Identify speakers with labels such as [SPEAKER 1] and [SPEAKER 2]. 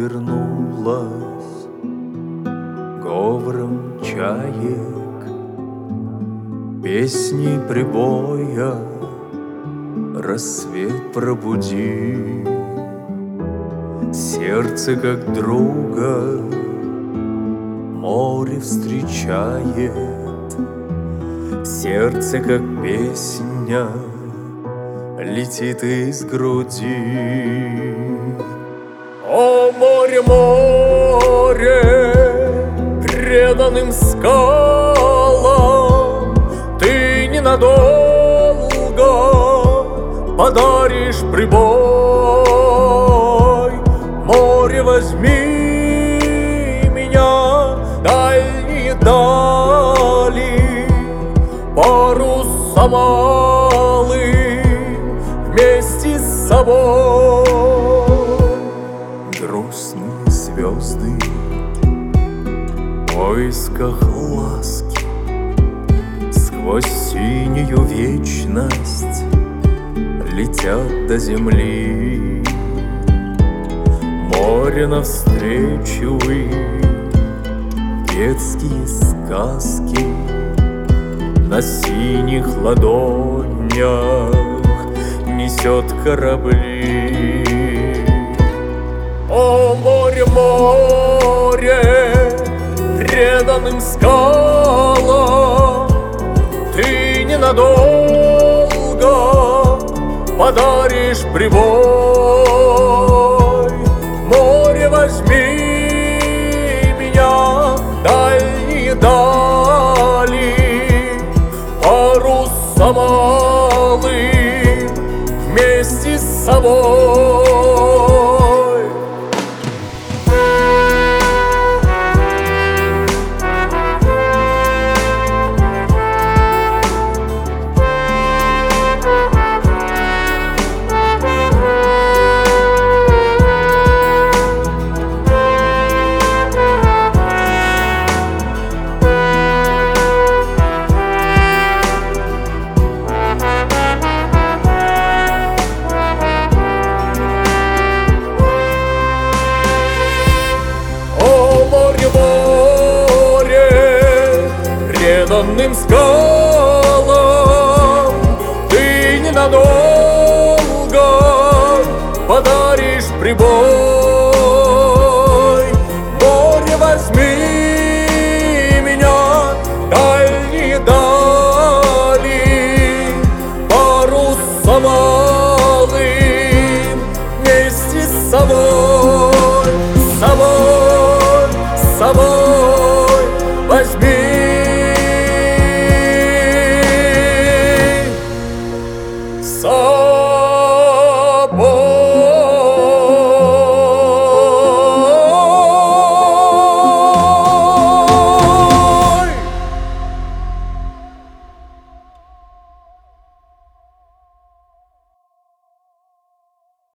[SPEAKER 1] вернулась говором чаек, песней прибоя рассвет пробуди. Сердце как друга море встречает, сердце как песня летит из груди. О, море, море, преданным скалам ты ненадолго подаришь прибой. Море, возьми меня дальние дали, паруса малый вместе с собой. Грустные звезды в поисках ласки сквозь синюю вечность летят до земли. Море навстречу им детские сказки на синих ладонях несет корабли. О, море, море, преданным скалам ты ненадолго подаришь прибой. Море, возьми меня дальние дали, паруса малый вместе с собой. Преданным скалам